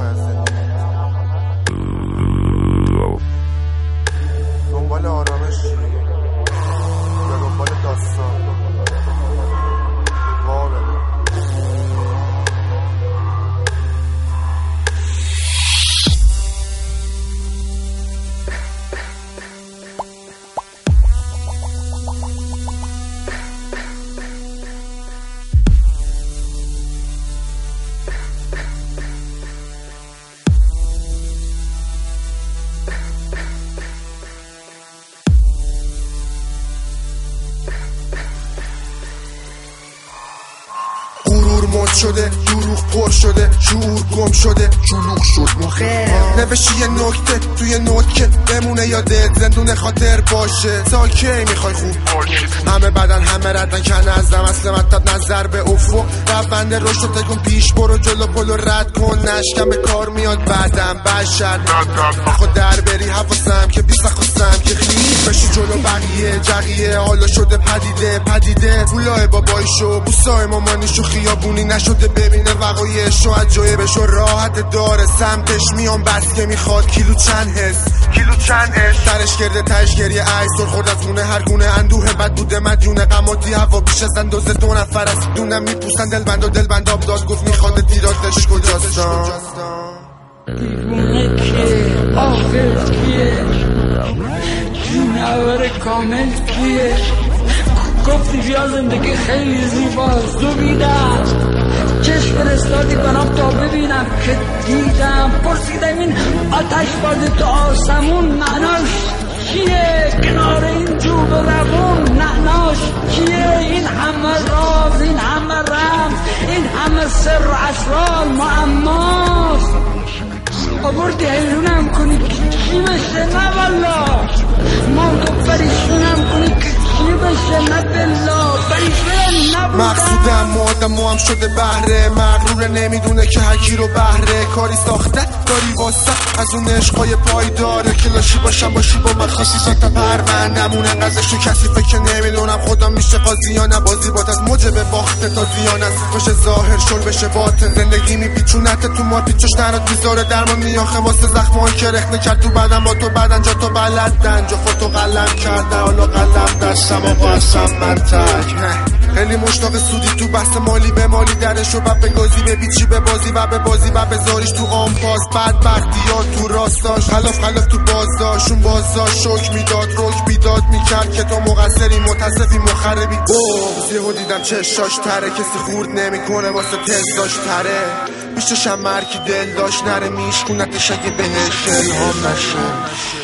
میخوای از زندگی؟ دنبال آرامش چی؟ یا دنبال داستان؟ مد شده، دروغ پر شده، شعور گم شده، شلوغ شد مخه نوشی یه نکته توی نوت که بمونه یادت زندون خاطر باشه. تا کی میخوای خوب باشی؟ همه بدن همه ردن که نزدم اصل مطلب نظر به افق روند رشد رو تکن پیش برو جلو پلو رد کن نشکم به کار میاد بعدم بشر خود در بری حواسم که بیست خواستم که خیلی بشی جلو بقیه جقیه حالا شده پدیده پولای بابایشو بوسای مامانیشو خیابونی نشده ببینه وقایعشو عجایبشو راحت داره سمتش میام بس که میخواد کیلو چند عشق ترش کرده تش گریه عیسر خورد از گونه هر گونه اندوه بد بوده مدیون قماتی هوا بیش از اندازه دو نفر از دونم میپوسن دلبند آب داد گفت میخواد تیراتش کجاستان دیوونه که آخر کیه جونور کامل کیه گفتی بیا زندگی خیلی زیباست دویدم چشم فرستادی برام تا ببینم که دیدم پرسیدم این آتش بازی تو آسمون معناش چیه کنار این جوب روون معناش چیه این همه راز این همه رمز این همه سر و اسرار معماست آوردی حیرونم کنی که چی بشه نه والا موضوع پریشونم کنی که چی بشه نه بلا پریشون نبودم مقصودم آدم هم شده بهره مغروره نمیدونه که هکی رو بهره کاری ساخته داری واسه از اون عشقای پایداره کلاشی باشم باشی با من خاصی ساتا پروندمون انقدرشو کسی فکر نمیدونم خدا میشه قاضی یا نبازی بات از موجب باخته تا زیان است باشه ظاهر شل بشه باطن زندگی میپیچونت تو ما پیچوش نرات میذاره درمان میاخه واسه زخمان که رخنه کرد تو بدن با تو بدن جا تو بلدن جا خودتو قلم کرده حالا قلم دستم آقا هستم من تک خیلی مشتاق سودی تو بحث مالی به مالی درشو و به گازی به بیچی به بازی و به بازی و بذاریش تو آنپاس بدبختی ها تو راستاش خلاف تو بازداشون بازداشت شک میداد رک بیداد میکرد که تو مقصری متصفی مخربی زیهو دیدم چشاش تره کسی خورد نمیکنه واسه تزداش تره پیشش هم مرکی دل داشت نره میشکونتش اگه بهش الهام نشه